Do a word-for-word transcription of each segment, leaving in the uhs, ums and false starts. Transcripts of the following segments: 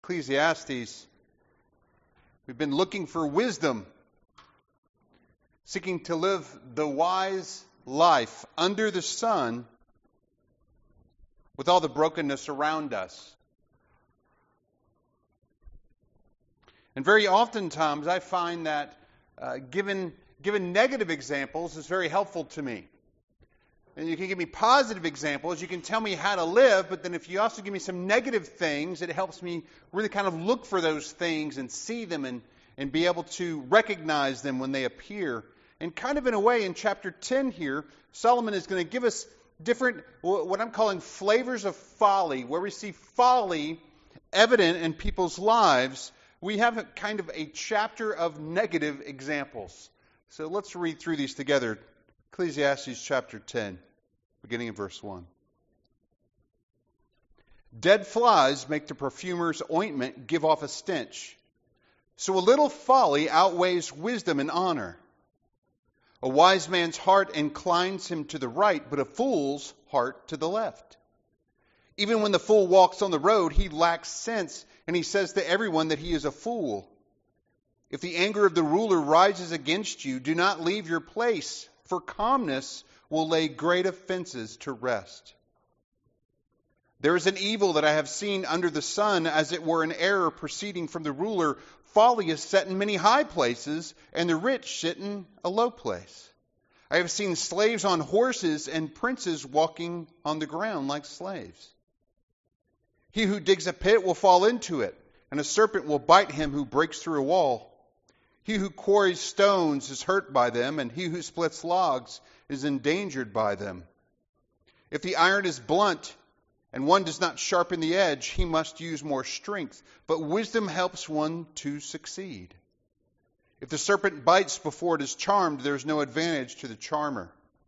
Ecclesiastes, we've been looking for wisdom, seeking to live the wise life under the sun with all the brokenness around us. And very oftentimes I find that uh, given, given negative examples is very helpful to me. And you can give me positive examples, you can tell me how to live, but then if you also give me some negative things, it helps me really kind of look for those things and see them and, and be able to recognize them when they appear. And kind of in a way, in chapter ten here, Solomon is going to give us different, what I'm calling flavors of folly, where we see folly evident in people's lives. We have a kind of a chapter of negative examples. So let's read through these together. Ecclesiastes chapter ten, beginning in verse one. Dead flies make the perfumer's ointment give off a stench. So a little folly outweighs wisdom and honor. A wise man's heart inclines him to the right, but a fool's heart to the left. Even when the fool walks on the road, he lacks sense, and he says to everyone that he is a fool. If the anger of the ruler rises against you, do not leave your place, for calmness will lay great offenses to rest. There is an evil that I have seen under the sun, as it were an error proceeding from the ruler. Folly is set in many high places, and the rich sit in a low place. I have seen slaves on horses and princes walking on the ground like slaves. He who digs a pit will fall into it, and a serpent will bite him who breaks through a wall. He who quarries stones is hurt by them, and he who splits logs is endangered by them. If the iron is blunt, and one does not sharpen the edge, he must use more strength. But wisdom helps one to succeed. If the serpent bites before it is charmed, there is no advantage to the charmer.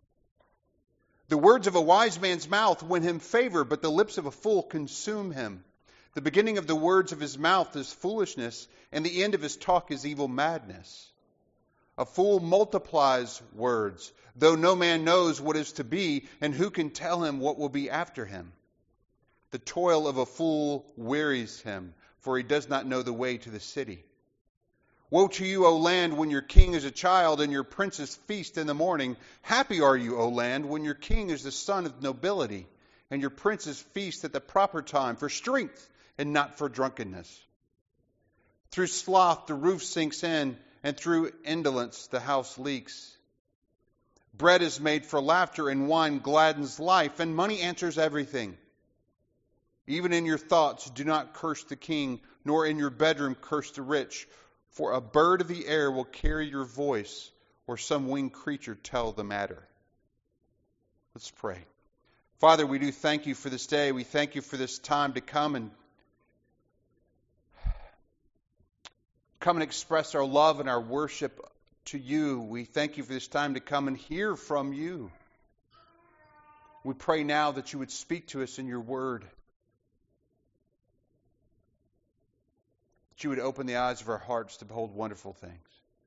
The words of a wise man's mouth win him favor, but the lips of a fool consume him. The beginning of the words of his mouth is foolishness, and the end of his talk is evil madness. A fool multiplies words, though no man knows what is to be, and who can tell him what will be after him? The toil of a fool wearies him, for he does not know the way to the city. Woe to you, O land, when your king is a child and your princes feast in the morning. Happy are you, O land, when your king is the son of nobility, and your princes feast at the proper time for strength and not for drunkenness. Through sloth the roof sinks in, and through indolence the house leaks. Bread is made for laughter, and wine gladdens life, and money answers everything. Even in your thoughts do not curse the king, nor in your bedroom curse the rich. For a bird of the air will carry your voice, or some winged creature tell the matter. Let's pray. Father, we do thank you for this day. We thank you for this time to come and come and express our love and our worship to you. We thank you for this time to come and hear from you. We pray now that you would speak to us in your word. That you would open the eyes of our hearts to behold wonderful things.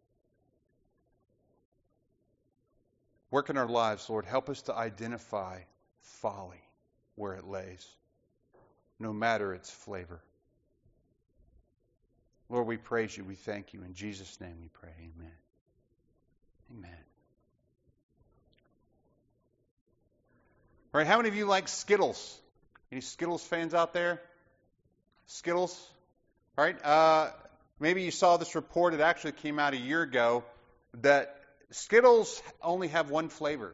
Work in our lives, Lord. Help us to identify folly where it lays, no matter its flavor. Lord, we praise you. We thank you. In Jesus' name we pray. Amen. Amen. All right, how many of you like Skittles? Any Skittles fans out there? Skittles? All right, uh, maybe you saw this report. It actually came out a year ago that Skittles only have one flavor.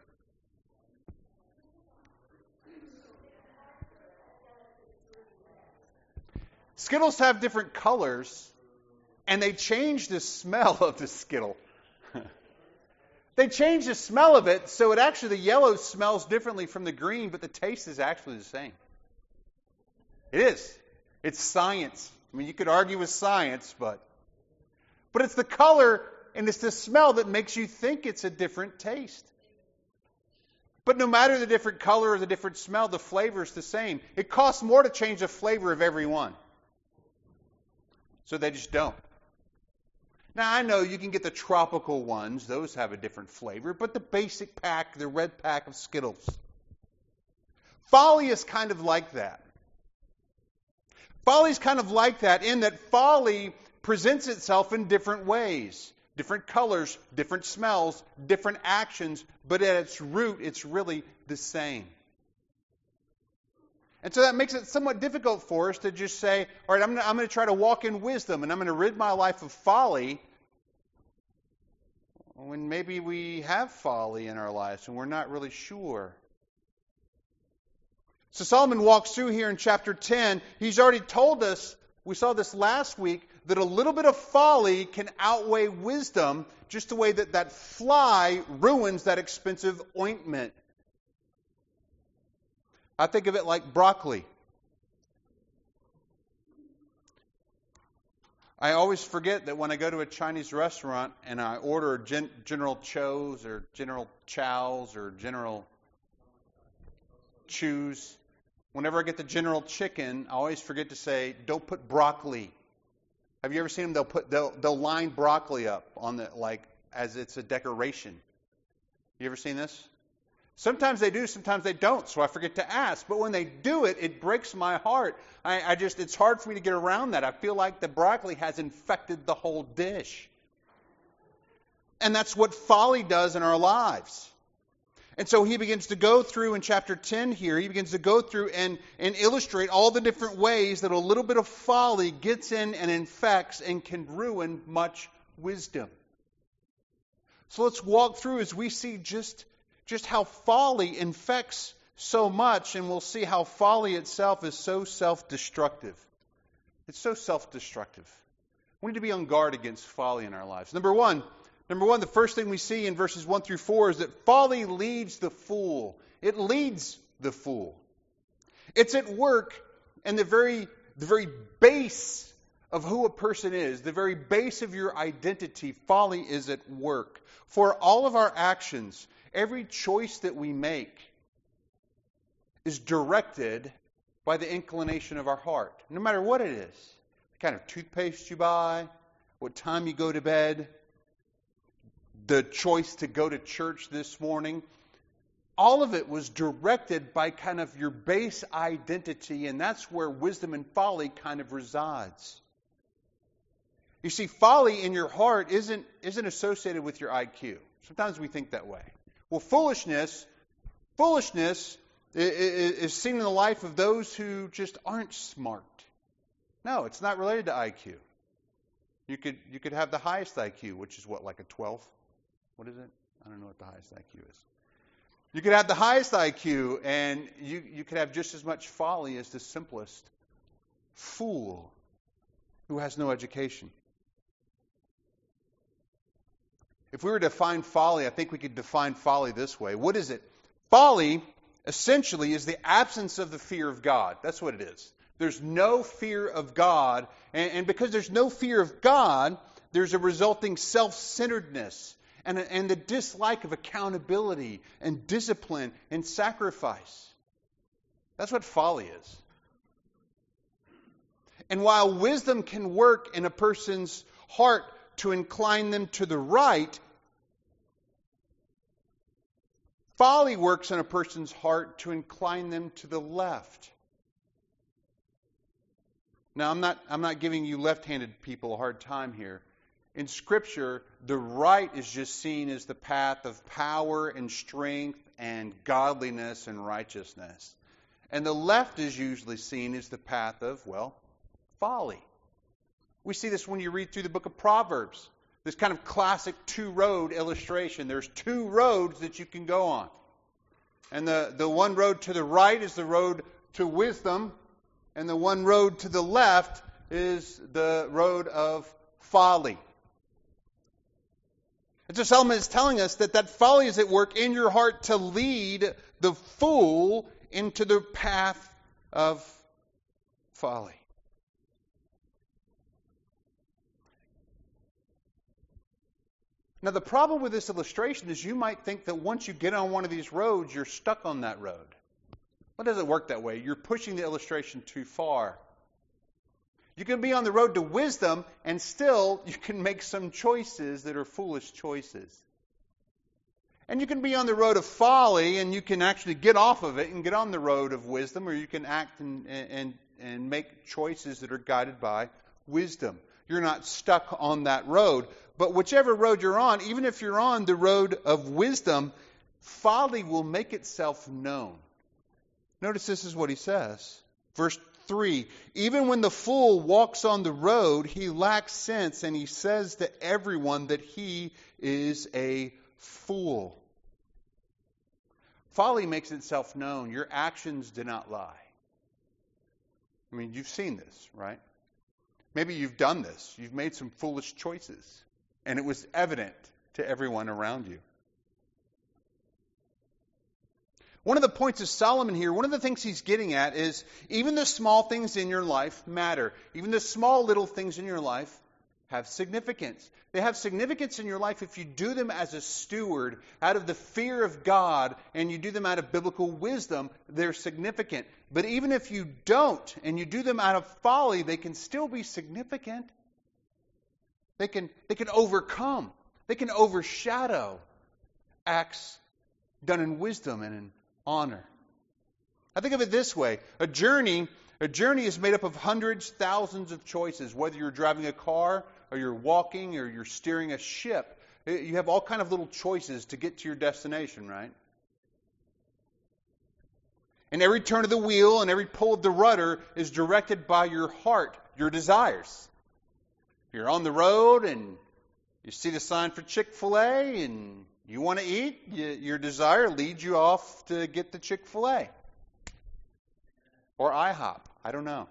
Skittles have different colors, and they change the smell of the Skittle. They change the smell of it, so it actually, the yellow smells differently from the green, but the taste is actually the same. It is. It's science. I mean, you could argue with science, but but it's the color and it's the smell that makes you think it's a different taste. But no matter the different color or the different smell, the flavor is the same. It costs more to change the flavor of every one. So they just don't. Now, I know you can get the tropical ones. Those have a different flavor. But the basic pack, the red pack of Skittles. Folly is kind of like that. Folly's kind of like that in that folly presents itself in different ways. Different colors, different smells, different actions, but at its root, it's really the same. And so that makes it somewhat difficult for us to just say, all right, I'm going, I'm going to try to walk in wisdom and I'm going to rid my life of folly, when maybe we have folly in our lives and we're not really sure. So Solomon walks through here in chapter ten. He's already told us, we saw this last week, that a little bit of folly can outweigh wisdom, just the way that that fly ruins that expensive ointment. I think of it like broccoli. I always forget that when I go to a Chinese restaurant and I order gen- General Cho's or General Chow's or General Chu's, whenever I get the General Chicken, I always forget to say, don't put broccoli. Have you ever seen them? They'll put they'll they'll line broccoli up on the like as it's a decoration. You ever seen this? Sometimes they do, sometimes they don't, so I forget to ask. But when they do it, it breaks my heart. I, I just it's hard for me to get around that. I feel like the broccoli has infected the whole dish. And that's what folly does in our lives. And so he begins to go through in chapter ten here, he begins to go through and, and illustrate all the different ways that a little bit of folly gets in and infects and can ruin much wisdom. So let's walk through as we see just, just how folly infects so much, and we'll see how folly itself is so self-destructive. It's so self-destructive. We need to be on guard against folly in our lives. Number one, Number one, the first thing we see in verses one through four is that folly leads the fool. It leads the fool. It's at work in the very, the very base of who a person is, the very base of your identity. Folly is at work. For all of our actions, every choice that we make is directed by the inclination of our heart, no matter what it is. The kind of toothpaste you buy, what time you go to bed, the choice to go to church this morning, all of it was directed by kind of your base identity, and that's where wisdom and folly kind of resides. You see, folly in your heart isn't, isn't associated with your I Q. Sometimes we think that way. Well, foolishness, foolishness is seen in the life of those who just aren't smart. No, it's not related to I Q. You could, you could have the highest I Q, which is what, like a twelve? What is it? I don't know what the highest I Q is. You could have the highest I Q, and you, you could have just as much folly as the simplest fool who has no education. If we were to define folly, I think we could define folly this way. What is it? Folly, essentially, is the absence of the fear of God. That's what it is. There's no fear of God, and, and because there's no fear of God, there's a resulting self-centeredness and, and the dislike of accountability and discipline and sacrifice. That's what folly is. And while wisdom can work in a person's heart to incline them to the right, folly works in a person's heart to incline them to the left. Now, I'm not, I'm not giving you left-handed people a hard time here. In Scripture, the right is just seen as the path of power and strength and godliness and righteousness. And the left is usually seen as the path of, well, folly. We see this when you read through the book of Proverbs. This kind of classic two-road illustration. There's two roads that you can go on. And the, the one road to the right is the road to wisdom, and the one road to the left is the road of folly. And so Solomon is telling us that that folly is at work in your heart to lead the fool into the path of folly. Now, the problem with this illustration is you might think that once you get on one of these roads, you're stuck on that road. Well, it doesn't work that way. You're pushing the illustration too far. You can be on the road to wisdom, and still you can make some choices that are foolish choices. And you can be on the road of folly, and you can actually get off of it and get on the road of wisdom, or you can act and, and and make choices that are guided by wisdom. You're not stuck on that road. But whichever road you're on, even if you're on the road of wisdom, folly will make itself known. Notice this is what he says. Verse three, even when the fool walks on the road, he lacks sense, and he says to everyone that he is a fool. Folly makes itself known. Your actions do not lie. I mean, you've seen this, right? Maybe you've done this. You've made some foolish choices, and it was evident to everyone around you. One of the points of Solomon here, one of the things he's getting at is even the small things in your life matter. Even the small little things in your life have significance. They have significance in your life if you do them as a steward out of the fear of God and you do them out of biblical wisdom, they're significant. But even if you don't and you do them out of folly, they can still be significant. They can, they can overcome. They can overshadow acts done in wisdom and in honor. I think of it this way. A journey, a journey is made up of hundreds, thousands of choices. Whether you're driving a car or you're walking or you're steering a ship, you have all kind of little choices to get to your destination, right? And every turn of the wheel and every pull of the rudder is directed by your heart, your desires. You're on the road and you see the sign for Chick-fil-A and you want to eat, you, your desire leads you off to get the Chick-fil-A. Or IHOP, I don't know.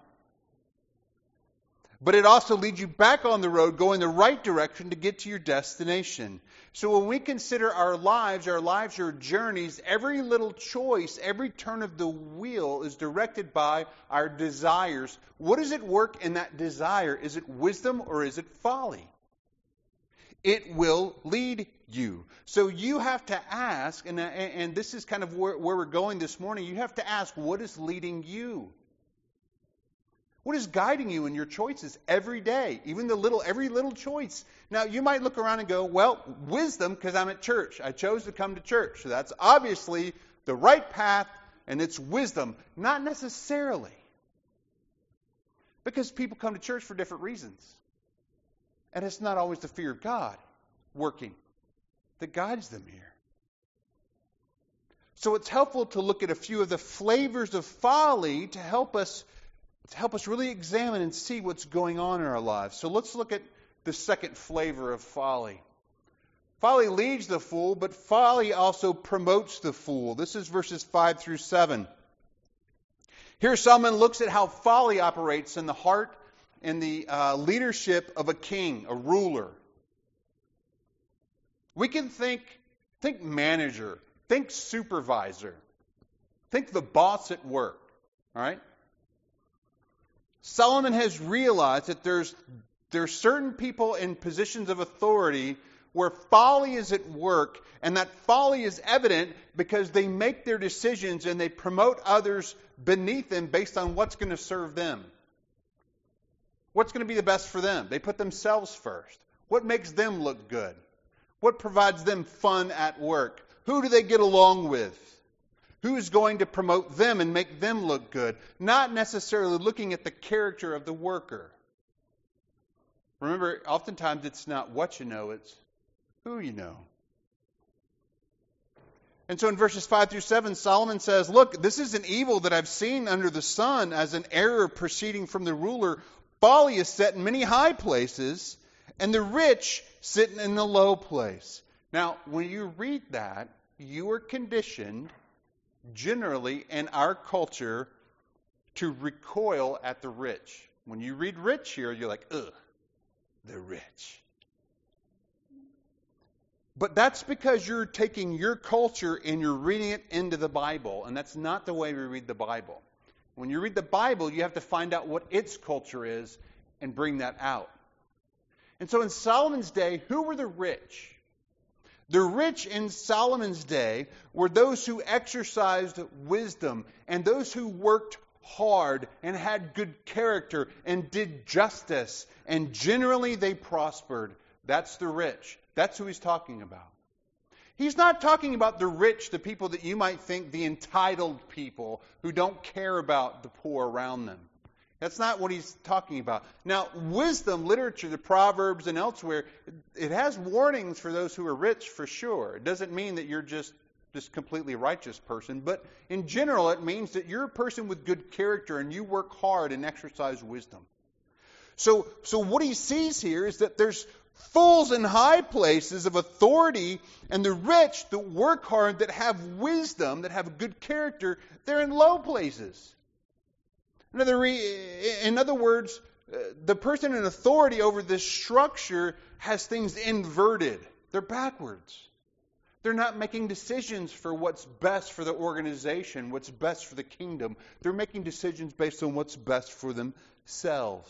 But it also leads you back on the road, going the right direction to get to your destination. So when we consider our lives, our lives are journeys, every little choice, every turn of the wheel is directed by our desires. What does it work in that desire? Is it wisdom or is it folly? It will lead you. So you have to ask, and, and this is kind of where, where we're going this morning, you have to ask, what is leading you? What is guiding you in your choices every day? Even the little, every little choice. Now, you might look around and go, well, wisdom, because I'm at church. I chose to come to church. So that's obviously the right path, and it's wisdom. Not necessarily. Because people come to church for different reasons. And it's not always the fear of God working that guides them here. So it's helpful to look at a few of the flavors of folly to help us to help us really examine and see what's going on in our lives. So let's look at the second flavor of folly. Folly leads the fool, but folly also promotes the fool. This is verses five through seven. Here Solomon looks at how folly operates in the heart and the uh, leadership of a king, a ruler. We can think, think manager, think supervisor, think the boss at work, all right? Solomon has realized that there's, there's certain people in positions of authority where folly is at work, and that folly is evident because they make their decisions and they promote others beneath them based on what's going to serve them. What's going to be the best for them? They put themselves first. What makes them look good? What provides them fun at work? Who do they get along with? Who's going to promote them and make them look good? Not necessarily looking at the character of the worker. Remember, oftentimes it's not what you know, it's who you know. And so in verses five through seven, Solomon says, look, this is an evil that I've seen under the sun as an error proceeding from the ruler. Folly is set in many high places, and the rich sit in the low place. Now, when you read that, you are conditioned, generally in our culture, to recoil at the rich. When you read rich here, you're like, ugh, the rich. But that's because you're taking your culture and you're reading it into the Bible, and that's not the way we read the Bible. When you read the Bible, you have to find out what its culture is and bring that out. And so in Solomon's day, who were the rich? The rich in Solomon's day were those who exercised wisdom and those who worked hard and had good character and did justice. And generally they prospered. That's the rich. That's who he's talking about. He's not talking about the rich, the people that you might think the entitled people who don't care about the poor around them. That's not what he's talking about. Now, wisdom, literature, the Proverbs and elsewhere, it has warnings for those who are rich for sure. It doesn't mean that you're just this completely righteous person, but in general it means that you're a person with good character and you work hard and exercise wisdom. So, so what he sees here is that there's fools in high places of authority, and the rich that work hard, that have wisdom, that have good character, they're in low places. In other, re- in other words, uh, the person in authority over this structure has things inverted. They're backwards. They're not making decisions for what's best for the organization, what's best for the kingdom. They're making decisions based on what's best for themselves.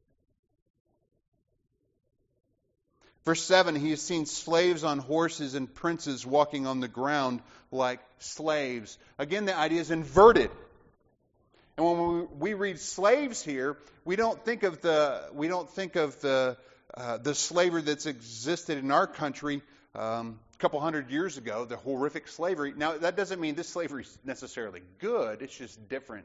Verse seven, he has seen slaves on horses and princes walking on the ground like slaves. Again, the idea is inverted. And when we read slaves here, we don't think of the we don't think of the uh, the slavery that's existed in our country um, a couple hundred years ago, the horrific slavery. Now, that doesn't mean this slavery is necessarily good. It's just different.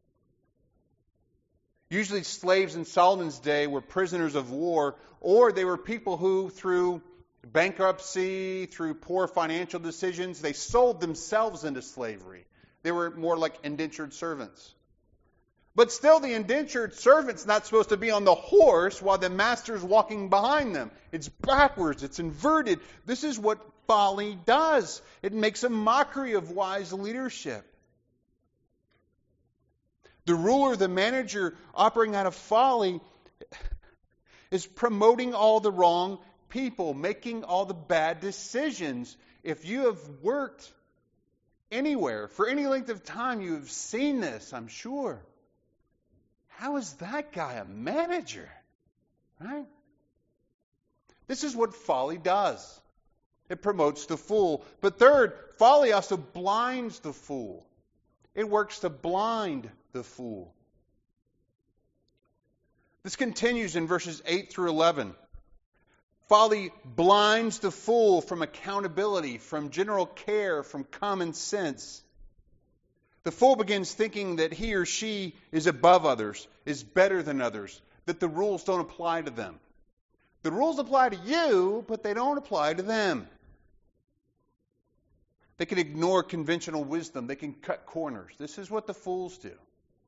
Usually slaves in Solomon's day were prisoners of war, or they were people who, through bankruptcy, through poor financial decisions, they sold themselves into slavery. They were more like indentured servants. But still, the indentured servant's not supposed to be on the horse while the master's walking behind them. It's backwards. It's inverted. This is what folly does. It makes a mockery of wise leadership. The ruler, the manager operating out of folly is promoting all the wrong people, making all the bad decisions. If you have worked anywhere for any length of time, you have seen this, I'm sure. How is that guy a manager? Right? This is what folly does. It promotes the fool. But third, folly also blinds the fool. It works to blind the fool. This continues in verses eight through eleven. Folly blinds the fool from accountability, from general care, from common sense. The fool begins thinking that he or she is above others, is better than others, that the rules don't apply to them. The rules apply to you, but they don't apply to them. They can ignore conventional wisdom. They can cut corners. This is what the fools do.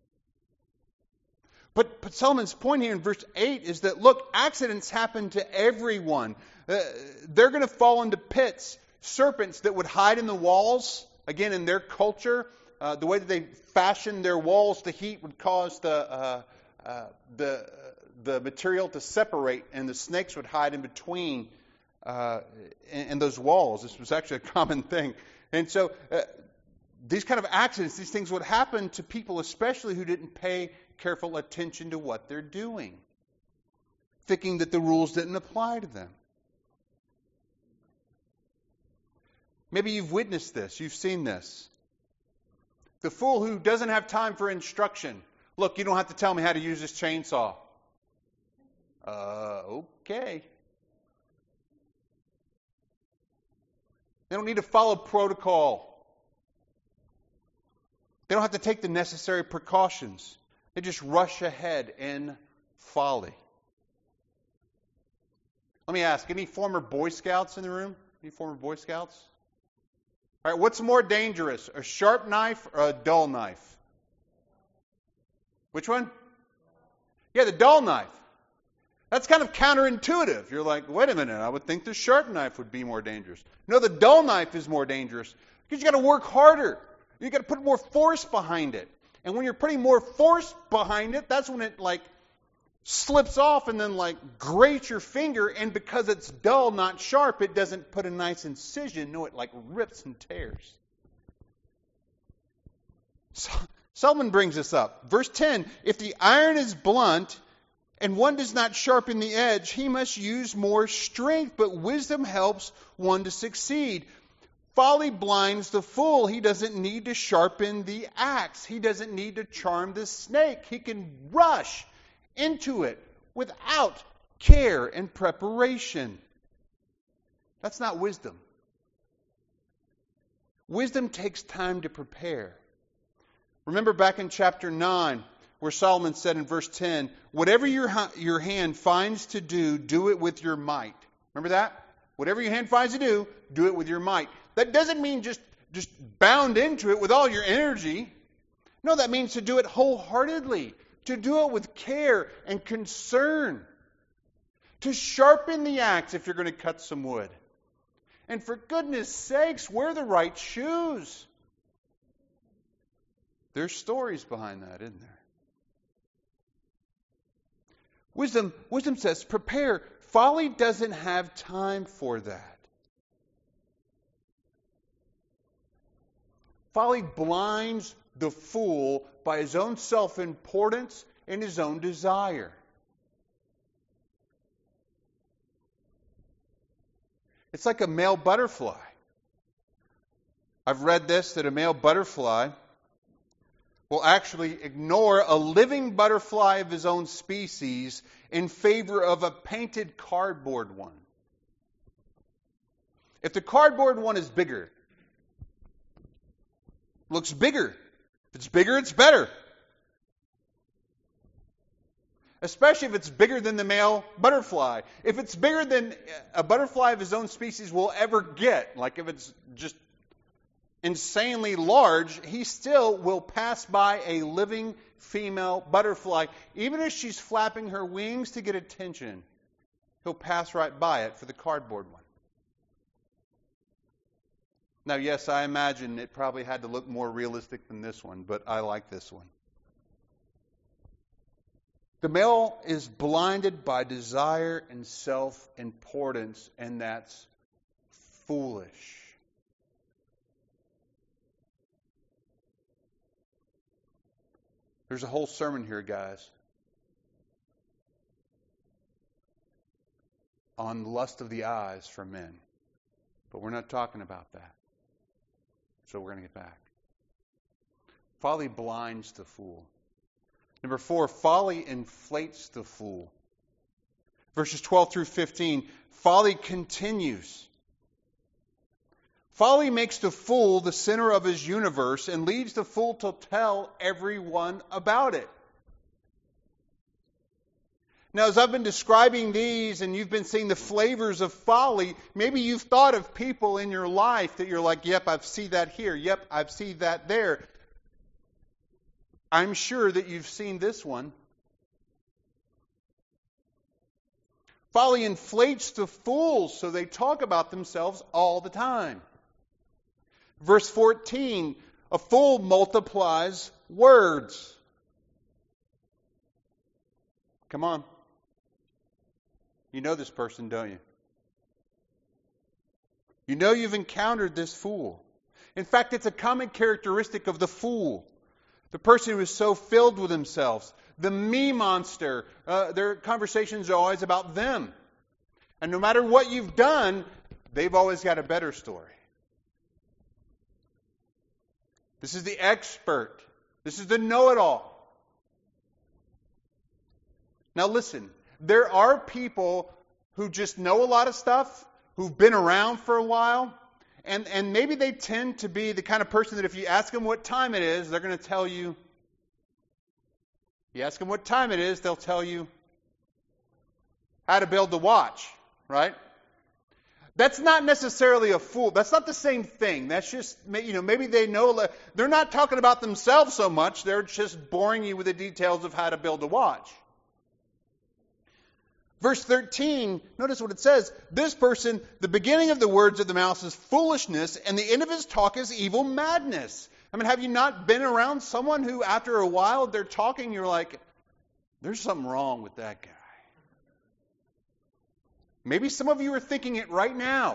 But, but Solomon's point here in verse eight is that, look, accidents happen to everyone. Uh, they're going to fall into pits. Serpents that would hide in the walls, again, in their culture, uh, the way that they fashioned their walls, the heat would cause the, uh, uh, the, the material to separate, and the snakes would hide in between uh, in, in those walls. This was actually a common thing. And so uh, these kind of accidents, these things would happen to people especially who didn't pay careful attention to what they're doing, thinking that the rules didn't apply to them. Maybe you've witnessed this. You've seen this. The fool who doesn't have time for instruction. Look, you don't have to tell me how to use this chainsaw. Uh, okay. They don't need to follow protocol. They don't have to take the necessary precautions. They just rush ahead in folly. Let me ask, any former Boy Scouts in the room? Any former Boy Scouts? All right, what's more dangerous, a sharp knife or a dull knife? Which one? Yeah, the dull knife. That's kind of counterintuitive. You're like, wait a minute, I would think the sharp knife would be more dangerous. No, the dull knife is more dangerous because you got to work harder. You got to put more force behind it. And when you're putting more force behind it, that's when it like slips off and then like grates your finger, and because it's dull, not sharp, it doesn't put a nice incision. No, it like rips and tears. So, Solomon brings this up. Verse ten, if the iron is blunt and one does not sharpen the edge, he must use more strength, but wisdom helps one to succeed. Folly blinds the fool. He doesn't need to sharpen the axe. He doesn't need to charm the snake. He can rush into it without care and preparation. That's not wisdom. Wisdom takes time to prepare. Remember back in chapter nine, where Solomon said in verse ten, whatever your, your hand finds to do, do it with your might. Remember that? Whatever your hand finds to do, do it with your might. That doesn't mean just, just bound into it with all your energy. No, that means to do it wholeheartedly, to do it with care and concern, to sharpen the axe if you're going to cut some wood. And for goodness sakes, wear the right shoes. There's stories behind that, isn't there? Wisdom, wisdom says, prepare. Folly doesn't have time for that. Folly blinds the fool by his own self-importance and his own desire. It's like a male butterfly. I've read this, that a male butterfly will actually ignore a living butterfly of his own species in favor of a painted cardboard one. If the cardboard one is bigger, looks bigger. If it's bigger, it's better. Especially if it's bigger than the male butterfly. If it's bigger than a butterfly of his own species will ever get, like if it's just insanely large, he still will pass by a living female butterfly. Even if she's flapping her wings to get attention, he'll pass right by it for the cardboard one. Now, yes, I imagine it probably had to look more realistic than this one, but I like this one. The male is blinded by desire and self-importance, and that's foolish. There's a whole sermon here, guys, on lust of the eyes for men. But we're not talking about that. So we're going to get back. Folly blinds the fool. Number four, folly inflates the fool. Verses twelve through fifteen, folly continues. Folly makes the fool the center of his universe and leads the fool to tell everyone about it. Now, as I've been describing these and you've been seeing the flavors of folly, maybe you've thought of people in your life that you're like, yep, I've seen that here. Yep, I've seen that there. I'm sure that you've seen this one. Folly inflates the fools, so they talk about themselves all the time. Verse fourteen, a fool multiplies words. Come on. You know this person, don't you? You know you've encountered this fool. In fact, it's a common characteristic of the fool. The person who is so filled with themselves. The me monster. Uh, their conversations are always about them. And no matter what you've done, they've always got a better story. This is the expert. This is the know-it-all. Now listen, there are people who just know a lot of stuff, who've been around for a while, and, and maybe they tend to be the kind of person that if you ask them what time it is, they're going to tell you. You ask them what time it is, they'll tell you how to build the watch, right? That's not necessarily a fool. That's not the same thing. That's just, you know, maybe they know, they're not talking about themselves so much, they're just boring you with the details of how to build a watch. Verse thirteen, notice what it says. This person, the beginning of the words of the mouth is foolishness, and the end of his talk is evil madness. I mean, have you not been around someone who, after a while, they're talking, you're like, there's something wrong with that guy. Maybe some of you are thinking it right now.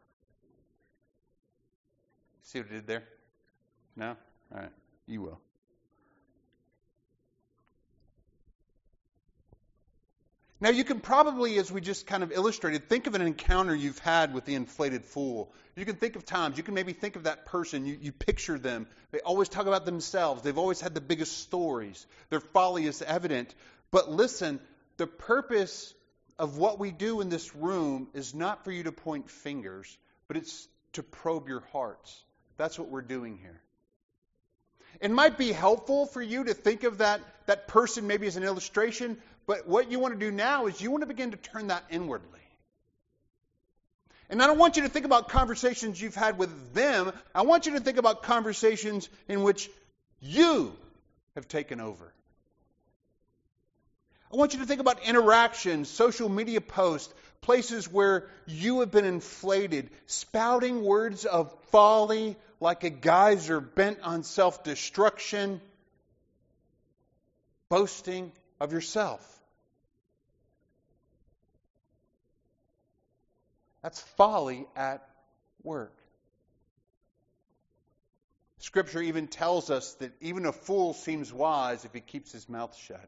See what I did there? No? All right. You will. Now, you can probably, as we just kind of illustrated, think of an encounter you've had with the inflated fool. You can think of times. You can maybe think of that person. You, you picture them. They always talk about themselves. They've always had the biggest stories. Their folly is evident. But listen, the purpose of what we do in this room is not for you to point fingers, but it's to probe your hearts. That's what we're doing here. It might be helpful for you to think of that, that person maybe as an illustration, but what you want to do now is you want to begin to turn that inwardly. And I don't want you to think about conversations you've had with them. I want you to think about conversations in which you have taken over. I want you to think about interactions, social media posts, places where you have been inflated, spouting words of folly like a geyser bent on self-destruction, boasting of yourself. That's folly at work. Scripture even tells us that even a fool seems wise if he keeps his mouth shut.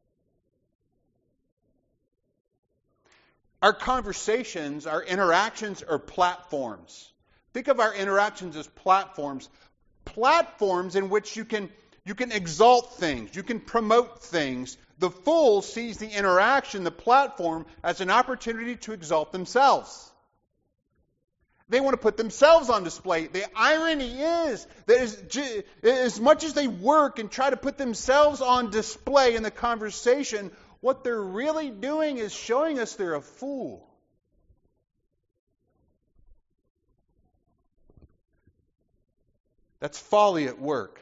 Our conversations, our interactions are platforms. Think of our interactions as platforms. Platforms in which you can, you can exalt things, you can promote things. The fool sees the interaction, the platform, as an opportunity to exalt themselves. They want to put themselves on display. The irony is that as, as much as they work and try to put themselves on display in the conversation, what they're really doing is showing us they're a fool. That's folly at work.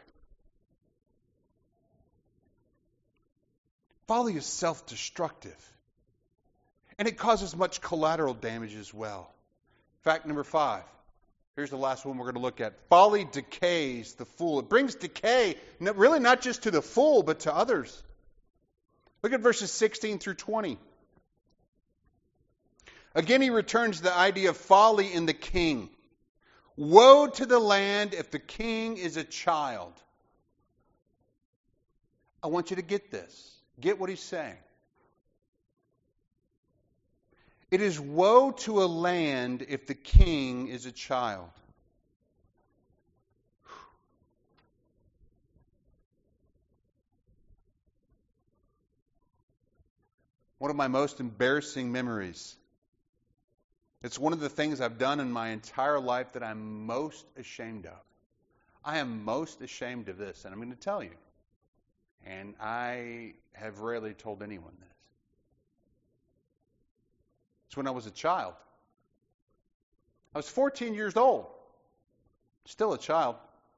Folly is self-destructive. And it causes much collateral damage as well. Fact number five. Here's the last one we're going to look at. Folly decays the fool. It brings decay, really not just to the fool, but to others. Look at verses sixteen through twenty. Again, he returns to the idea of folly in the king. Woe to the land if the king is a child. I want you to get this. Get what he's saying. It is woe to a land if the king is a child. One of my most embarrassing memories. It's one of the things I've done in my entire life that I'm most ashamed of. I am most ashamed of this, and I'm going to tell you. And I have rarely told anyone this. It's when I was a child. I was fourteen years old. Still a child.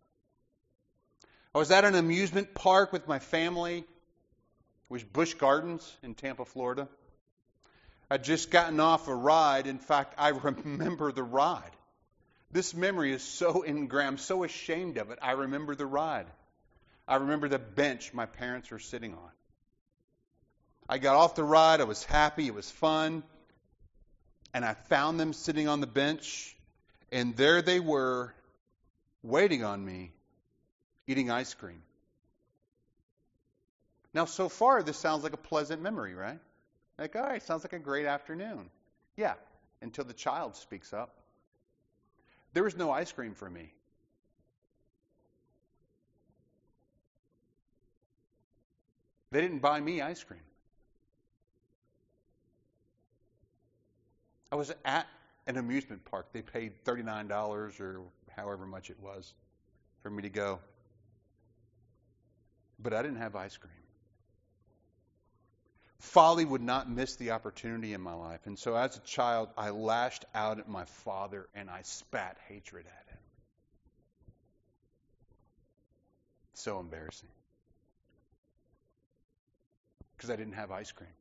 I was at an amusement park with my family. It was Busch Gardens in Tampa, Florida. I'd just gotten off a ride. In fact, I remember the ride. This memory is so ingrained. I'm so ashamed of it. I remember the ride. I remember the bench my parents were sitting on. I got off the ride. I was happy. It was fun. And I found them sitting on the bench. And there they were, waiting on me, eating ice cream. Now, so far, this sounds like a pleasant memory, right? Like, all right, sounds like a great afternoon. Yeah, until the child speaks up. There was no ice cream for me. They didn't buy me ice cream. I was at an amusement park. They paid thirty-nine dollars or however much it was for me to go. But I didn't have ice cream. Folly would not miss the opportunity in my life. And so as a child, I lashed out at my father and I spat hatred at him. So embarrassing. Because I didn't have ice cream.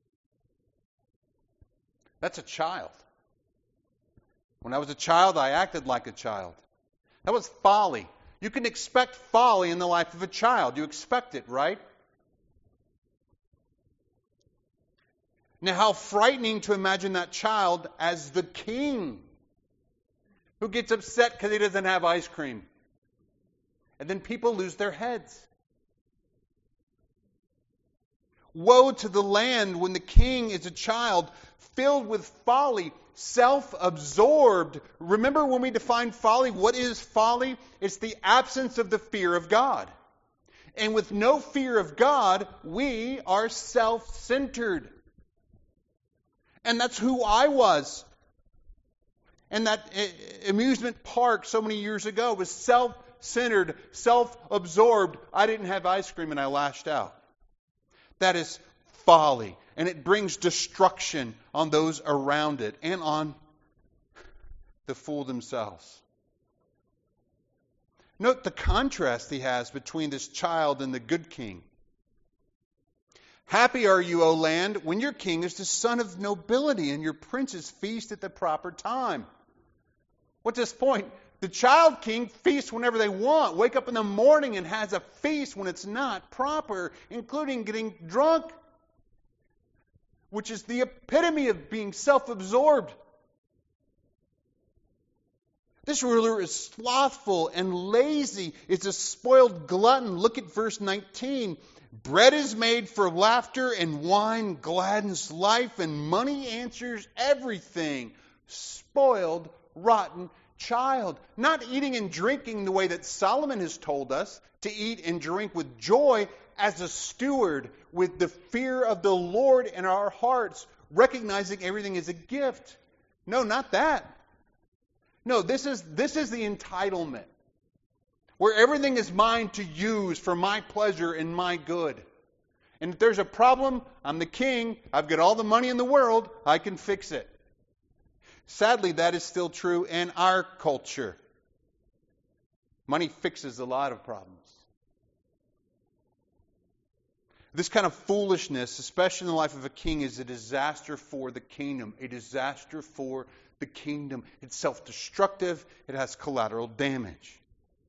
That's a child. When I was a child, I acted like a child. That was folly. You can expect folly in the life of a child. You expect it, right? Now, how frightening to imagine that child as the king who gets upset because he doesn't have ice cream. And then people lose their heads. Woe to the land when the king is a child filled with folly, self-absorbed. Remember when we define folly? What is folly? It's the absence of the fear of God. And with no fear of God, we are self-centered. And that's who I was. And that amusement park so many years ago was self self-centered, self-absorbed. I didn't have ice cream and I lashed out. That is folly. And it brings destruction on those around it and on the fool themselves. Note the contrast he has between this child and the good king. Happy are you, O land, when your king is the son of nobility and your princes feast at the proper time. What's his point? The child king feasts whenever they want, wake up in the morning and has a feast when it's not proper, including getting drunk, which is the epitome of being self-absorbed. This ruler is slothful and lazy. It's a spoiled glutton. Look at verse nineteen. Bread is made for laughter, and wine gladdens life, and money answers everything. Spoiled, rotten child. Not eating and drinking the way that Solomon has told us to eat and drink with joy as a steward, with the fear of the Lord in our hearts, recognizing everything is a gift. No, not that. No, this is this is the entitlement, where everything is mine to use for my pleasure and my good. And if there's a problem, I'm the king, I've got all the money in the world, I can fix it. Sadly, that is still true in our culture. Money fixes a lot of problems. This kind of foolishness, especially in the life of a king, is a disaster for the kingdom, a disaster for the kingdom. It's self-destructive. It has collateral damage.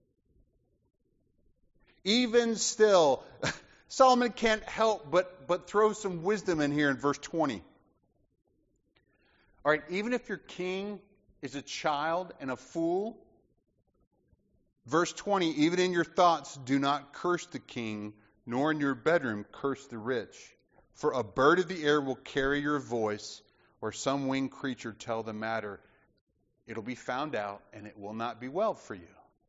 Even still, Solomon can't help but, but throw some wisdom in here in verse twenty. All right, even if your king is a child and a fool, verse twenty, even in your thoughts do not curse the king, nor in your bedroom curse the rich. For a bird of the air will carry your voice, or some winged creature tell the matter. It'll be found out, and it will not be well for you.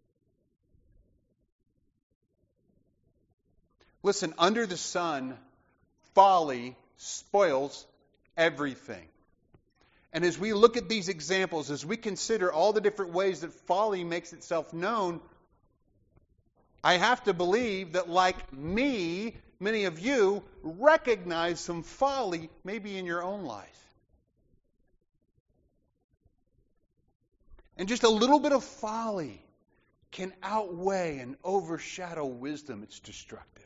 Listen, under the sun, folly spoils everything. And as we look at these examples, as we consider all the different ways that folly makes itself known, I have to believe that, like me, many of you recognize some folly maybe in your own life. And just a little bit of folly can outweigh and overshadow wisdom. It's destructive.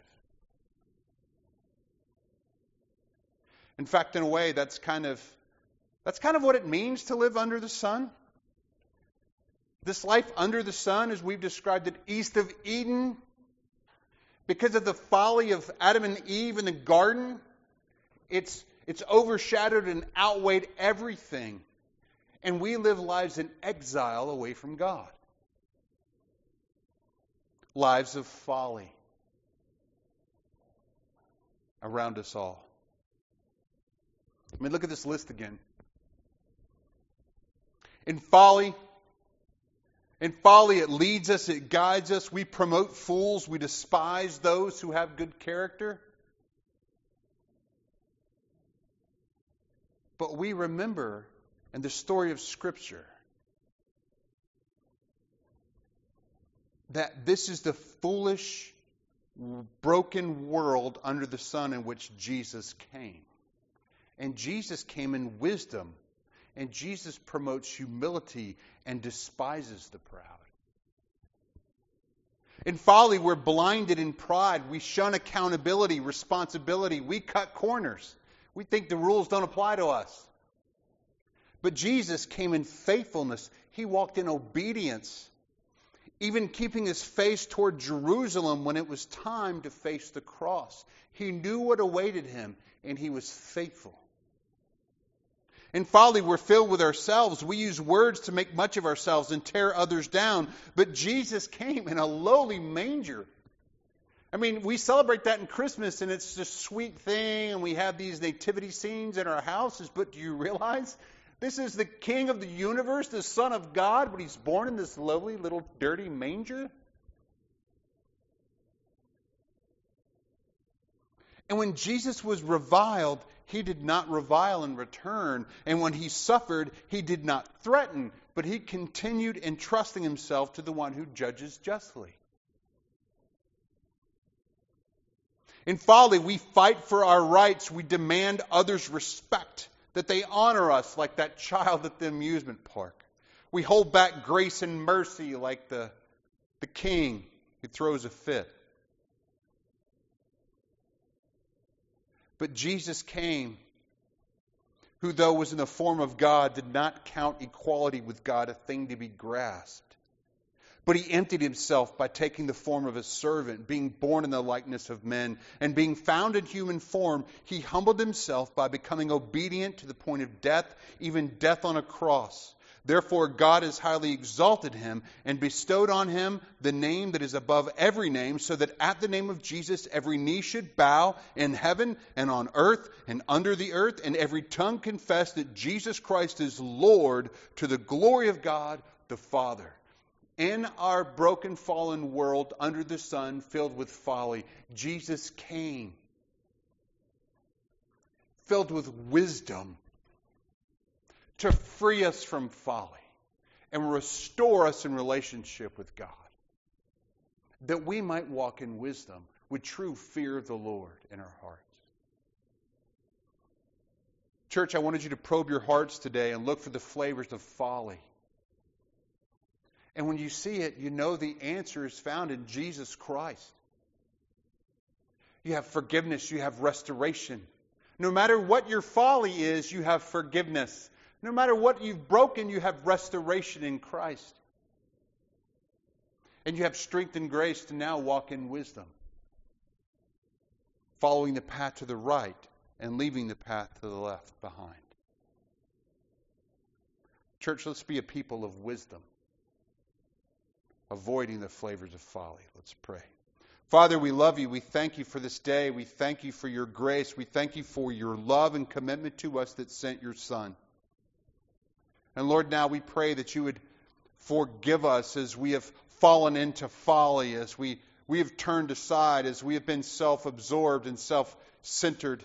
In fact, in a way, that's kind of that's kind of what it means to live under the sun. This life under the sun, as we've described it, east of Eden, because of the folly of Adam and Eve in the garden, it's it's overshadowed and outweighed everything. And we live lives in exile away from God. Lives of folly around us all. I mean, look at this list again. In folly, in folly, it leads us, it guides us. We promote fools. We despise those who have good character. But we remember in the story of Scripture that this is the foolish, broken world under the sun in which Jesus came. And Jesus came in wisdom. And Jesus promotes humility and despises the proud. In folly, we're blinded in pride. We shun accountability, responsibility. We cut corners. We think the rules don't apply to us. But Jesus came in faithfulness. He walked in obedience, even keeping his face toward Jerusalem when it was time to face the cross. He knew what awaited him, and he was faithful. In folly, we're filled with ourselves. We use words to make much of ourselves and tear others down. But Jesus came in a lowly manger. I mean, we celebrate that in Christmas, and it's this sweet thing, and we have these nativity scenes in our houses. But do you realize this is the King of the universe, the Son of God, but he's born in this lowly little dirty manger? And when Jesus was reviled, he did not revile in return. And when he suffered, he did not threaten, but he continued entrusting himself to the one who judges justly. In folly, we fight for our rights. We demand others' respect, that they honor us like that child at the amusement park. We hold back grace and mercy like the, the king who throws a fit. But Jesus came, who though was in the form of God, did not count equality with God a thing to be grasped. But he emptied himself by taking the form of a servant, being born in the likeness of men, and being found in human form, he humbled himself by becoming obedient to the point of death, even death on a cross. Therefore God has highly exalted him and bestowed on him the name that is above every name, so that at the name of Jesus every knee should bow in heaven and on earth and under the earth, and every tongue confess that Jesus Christ is Lord, to the glory of God the Father. In our broken, fallen world under the sun, filled with folly, Jesus came, filled with wisdom, to free us from folly and restore us in relationship with God, that we might walk in wisdom with true fear of the Lord in our hearts. Church, I wanted you to probe your hearts today and look for the flavors of folly. And when you see it, you know the answer is found in Jesus Christ. You have forgiveness, you have restoration. No matter what your folly is, you have forgiveness. No matter what you've broken, you have restoration in Christ. And you have strength and grace to now walk in wisdom, following the path to the right and leaving the path to the left behind. Church, let's be a people of wisdom, avoiding the flavors of folly. Let's pray. Father, we love you. We thank you for this day. We thank you for your grace. We thank you for your love and commitment to us that sent your Son. And Lord, now we pray that you would forgive us as we have fallen into folly, as we, we have turned aside, as we have been self-absorbed and self-centered.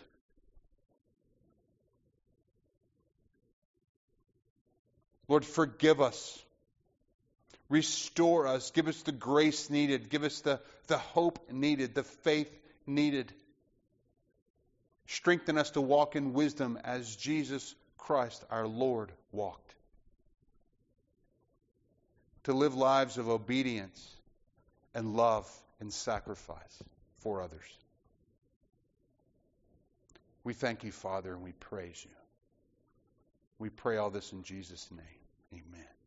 Lord, forgive us. Restore us. Give us the grace needed. Give us the, the hope needed, the faith needed. Strengthen us to walk in wisdom as Jesus Christ, our Lord, walked. To live lives of obedience and love and sacrifice for others. We thank you, Father, and we praise you. We pray all this in Jesus' name. Amen.